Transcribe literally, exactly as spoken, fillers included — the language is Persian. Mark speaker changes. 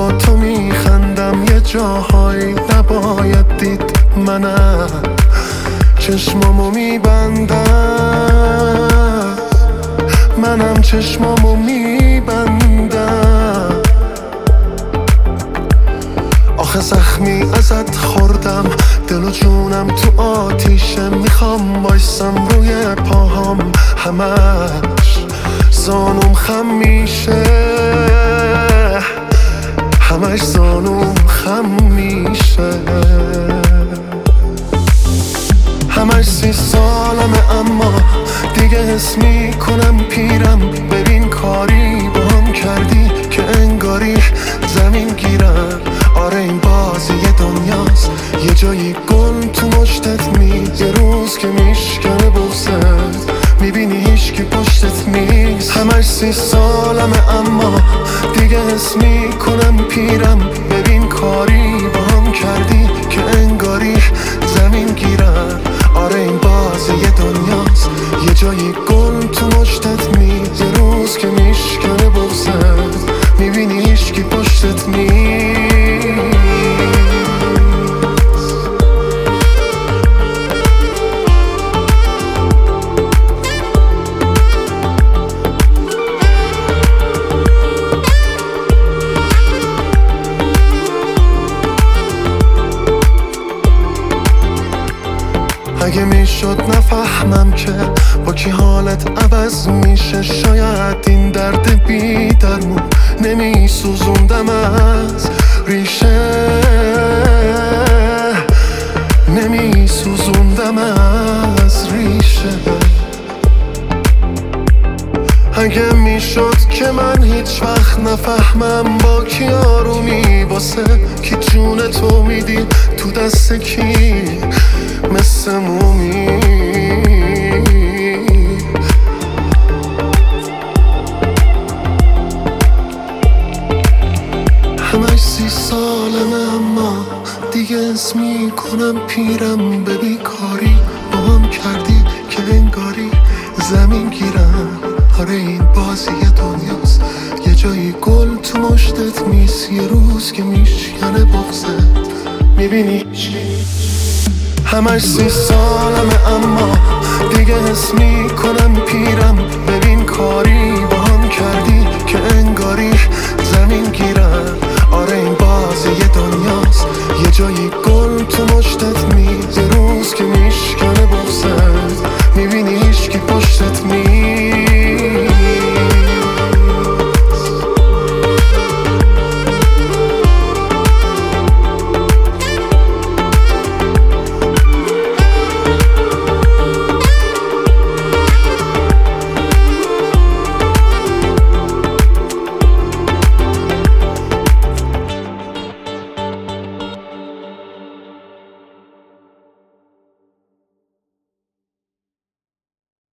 Speaker 1: با تو میخندم یه جاهایی نباید دید. منم چشمامو میبندم، منم چشمامو میبندم. آخه زخمی ازت خوردم، دل و جونم تو آتیشه. میخوام بایستم روی پاهام، همش زانوم خم میشه، همش زانوم خم میشه. همش سی سالمه اما دیگه حس میکنم پیرم. ببین کاری با هم کردی که انگاری زمین گیرم. آره این بازی دنیاست، یه جایی گل تو مشتت میز. یه روز که میشکنه بغزت میبینی هیچکی پشتت نیست. همش سی سالمه اما دیگه حس میکنم پیرم. ببین کاری با هم کردی که انگاری زمین گیرم. آره این بازی دنیاست، یه جایی گل تو مشتت میز. یه روز که میشکنه بغزت میبینی هیچکی پشتت نیست. اگه میشد نفهمم که با کی حالت عوض میشه، شاید این درد بی درمون نمی سوزوندم از ریشه، نمی سوزوندم از ریشه. اگه میشد که من هیچ وقت نفهمم با کی آرومی، واسه کی جون تو میدی تو دست کی مثل مومی. همش سی سالمه اما دیگه حس میکنم پیرم. ببین کاری با هم کردی که انگاری زمین گیرم. آره این بازی دنیاست، یه جایی گل تو مشتت میز. یه روز که میشکنه بغزت میبینی. همش سی سالمه اما دیگه حس میکنم پیرم. ببین کاری با هم کردی که انگاری زمین گیرم. آره این بازی دنیاست، یه جایی